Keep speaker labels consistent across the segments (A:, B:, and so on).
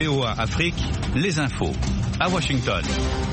A: VOA Afrique, les infos, à Washington.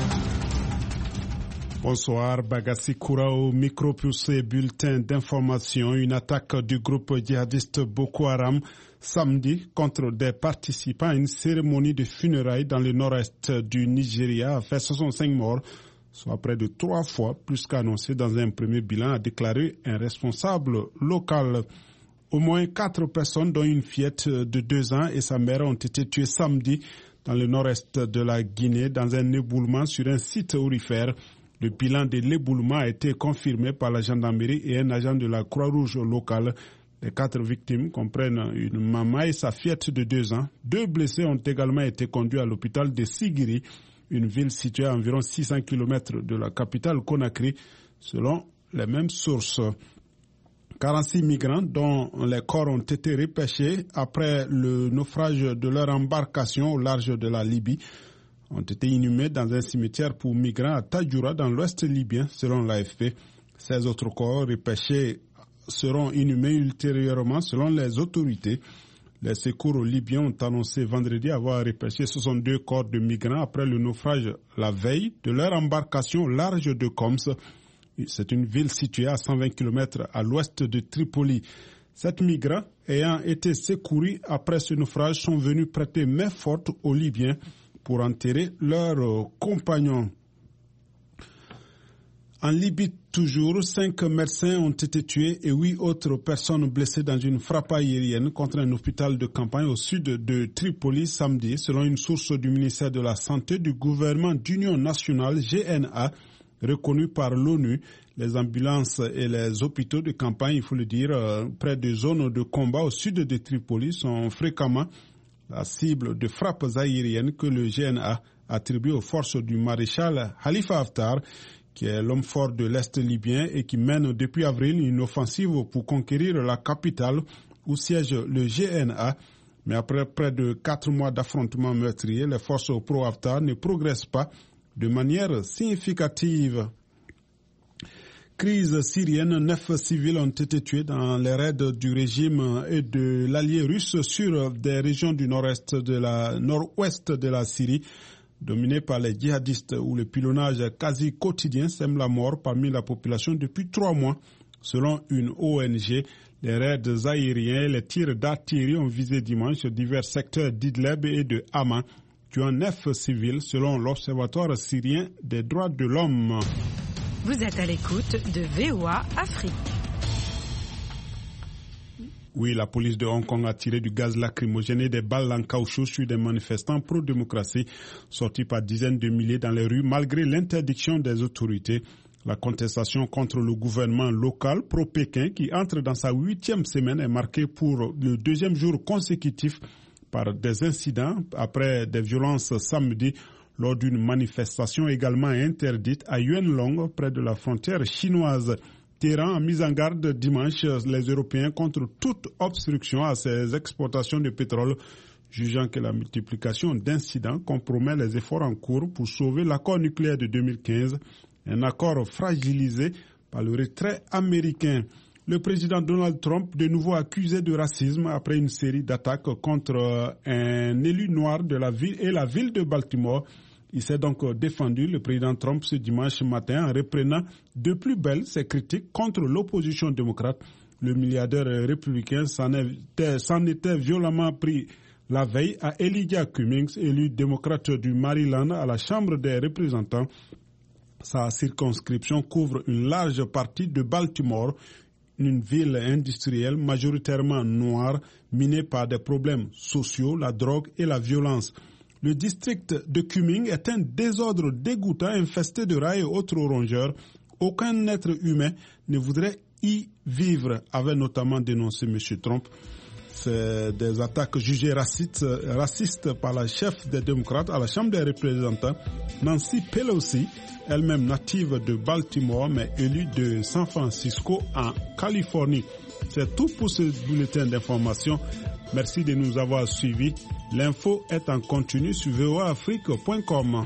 B: Bonsoir, Bagassi Koura au micro pour ces bulletins d'information. Une attaque du groupe djihadiste Boko Haram samedi contre des participants à une cérémonie de funérailles dans le nord-est du Nigeria a fait 65 morts, soit près de 3 fois plus qu'annoncé dans un premier bilan, a déclaré un responsable local. Au moins 4 personnes, dont une fillette de 2 ans et sa mère, ont été tuées samedi dans le nord-est de la Guinée dans un éboulement sur un site aurifère. Le bilan de l'éboulement a été confirmé par la gendarmerie et un agent de la Croix-Rouge locale. Les 4 victimes comprennent une maman et sa fillette de 2 ans. 2 blessés ont également été conduits à l'hôpital de Sigiri, une ville située à environ 600 km de la capitale Conakry, selon les mêmes sources. 46 migrants dont les corps ont été repêchés après le naufrage de leur embarcation au large de la Libye ont été inhumés dans un cimetière pour migrants à Tadjoura dans l'ouest libyen, selon l'AFP. 16 autres corps repêchés seront inhumés ultérieurement selon les autorités. Les secours libyens ont annoncé vendredi avoir repêché 62 corps de migrants après le naufrage la veille de leur embarcation au large de Koms. C'est une ville située à 120 km à l'ouest de Tripoli. 7 migrants ayant été secourus après ce naufrage sont venus prêter main forte aux Libyens pour enterrer leurs compagnons. En Libye toujours, 5 médecins ont été tués et 8 autres personnes blessées dans une frappe aérienne contre un hôpital de campagne au sud de Tripoli samedi, selon une source du ministère de la Santé du gouvernement d'Union nationale GNA, reconnu par l'ONU. Les ambulances et les hôpitaux de campagne, il faut le dire, près des zones de combat au sud de Tripoli sont fréquemment la cible de frappes aériennes que le GNA attribue aux forces du maréchal Khalifa Haftar, qui est l'homme fort de l'Est libyen et qui mène depuis avril une offensive pour conquérir la capitale où siège le GNA. Mais après près de 4 mois d'affrontements meurtriers, les forces pro-Haftar ne progressent pas de manière significative. Crise syrienne, 9 civils ont été tués dans les raids du régime et de l'allié russe sur des régions du nord-ouest de la Syrie, dominées par les djihadistes où le pilonnage quasi quotidien sème la mort parmi la population depuis 3 mois. Selon une ONG, les raids aériens et les tirs d'artillerie ont visé dimanche divers secteurs d'Idlib et de Hama, tuant 9 civils selon l'Observatoire syrien des droits de l'homme.
C: Vous êtes à l'écoute de VOA Afrique.
B: Oui, la police de Hong Kong a tiré du gaz lacrymogène et des balles en caoutchouc sur des manifestants pro-démocratie sortis par dizaines de milliers dans les rues malgré l'interdiction des autorités. La contestation contre le gouvernement local pro-Pékin qui entre dans sa 8e semaine est marquée pour le 2e jour consécutif par des incidents après des violences samedi lors d'une manifestation également interdite à Yuanlong près de la frontière chinoise. Téhéran a mis en garde dimanche les Européens contre toute obstruction à ces exportations de pétrole, jugeant que la multiplication d'incidents compromet les efforts en cours pour sauver l'accord nucléaire de 2015, un accord fragilisé par le retrait américain. Le président Donald Trump, de nouveau accusé de racisme après une série d'attaques contre un élu noir de la ville et la ville de Baltimore. Il s'est donc défendu, le président Trump, ce dimanche matin en reprenant de plus belle ses critiques contre l'opposition démocrate. Le milliardaire républicain s'en était violemment pris la veille à Elijah Cummings, élu démocrate du Maryland à la Chambre des représentants. Sa circonscription couvre une large partie de Baltimore, une ville industrielle majoritairement noire, minée par des problèmes sociaux, la drogue et la violence. Le district de Cumming est un désordre dégoûtant infesté de rats et autres rongeurs. Aucun être humain ne voudrait y vivre, avait notamment dénoncé M. Trump. C'est des attaques jugées racistes par la chef des démocrates à la Chambre des représentants, Nancy Pelosi, elle-même native de Baltimore mais élue de San Francisco en Californie. C'est tout pour ce bulletin d'information. Merci de nous avoir suivis. L'info est en continu sur voaafrique.com.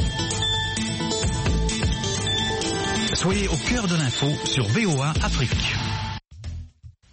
A: Soyez au cœur de l'info sur VOA Afrique.